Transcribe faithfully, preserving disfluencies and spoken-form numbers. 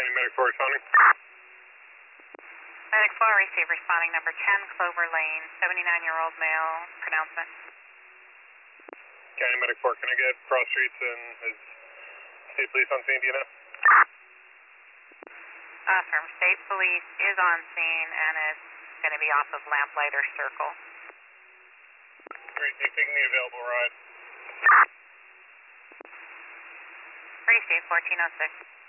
County Medic four responding. Medic four, receive responding number ten, Clover Lane, seventy-nine-year-old male, pronouncement. County Medic four, can I get cross streets and is state police on scene, do you know? Uh, from state police is on scene and it's going to be off of Lamplighter Circle. Great, they're taking the available ride. Receive fourteen oh six.